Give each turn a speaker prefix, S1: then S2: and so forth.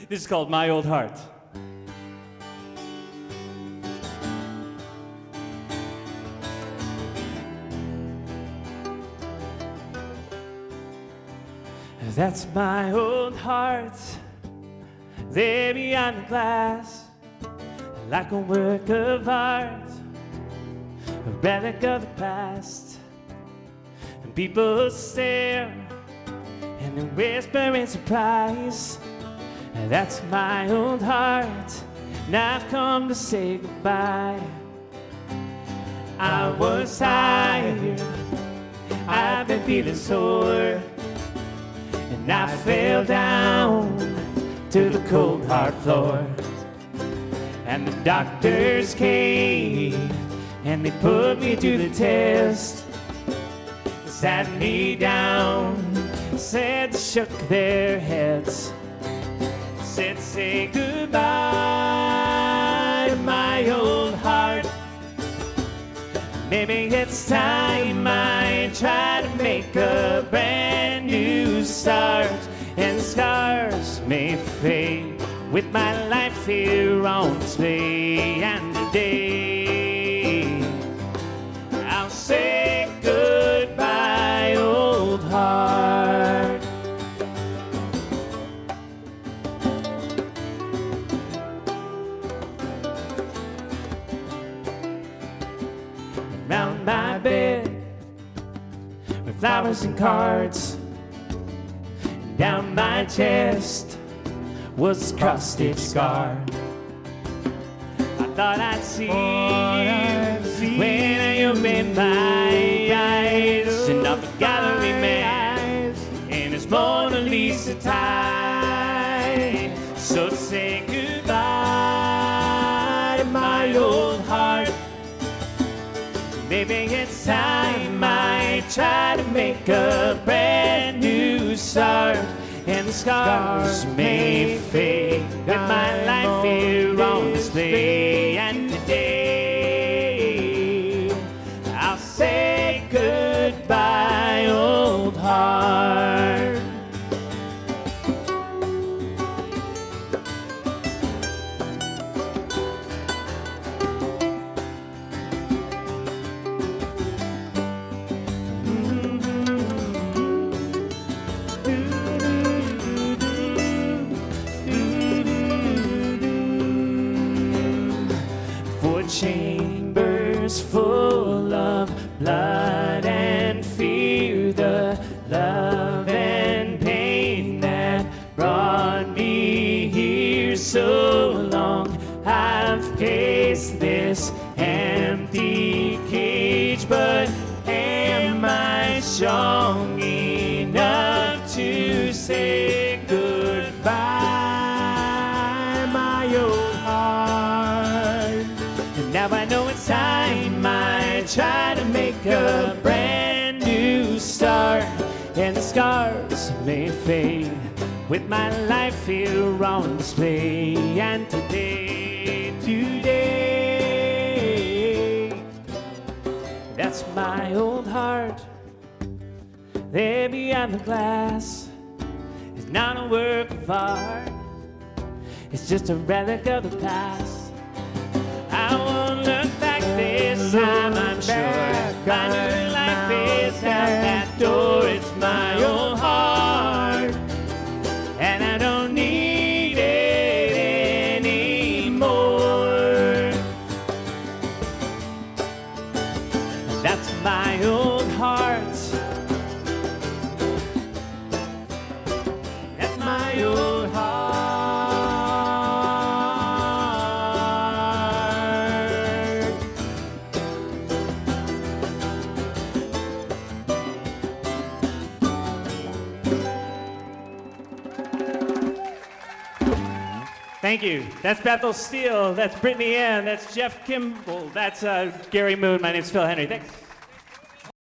S1: This is called My Old Heart. That's my old heart, there beyond the glass, like a work of art, a relic of the past. And people stare and they whisper in surprise. That's my old heart, and I've come to say goodbye. I was tired, I've been feeling sore, and I fell down to the cold hard floor. And the doctors came and they put me to the test, sat me down, said, shook their heads, said, say goodbye to my old heart. Maybe it's time I try to make a brand new start. And the scars may fade with my life here on display. And today I'll say goodbye, old heart. Round my bed with flowers and cards, down my chest was a cross-stitch scar. I thought I'd see you when you opened my eyes, and up the gallery man in his Mona Lisa tie. So say goodbye to my old heart. Maybe it's time I try to make a brand new start. And the scars may fade with my life here on display. And today I'll say goodbye, old heart. Chambers full of blood and fear, the love and pain that brought me here. So long I've paced this empty cage, but am I strong enough to say goodbye, my old heart? Now I know it's time I try to make a brand new start. And the scars may fade with my life here on display. And today, that's my old heart, there beyond the glass. It's not a work of art, it's just a relic of the past. I won't look back this time, I'm sure. I knew life is out that door. It's my old heart, and I don't need it anymore. That's my old heart. That's my old heart. Thank you. That's Bethel Steele. That's Brittany Ann. That's Jeff Kimball. That's Gary Moon. My name's Phil Henry. Thanks.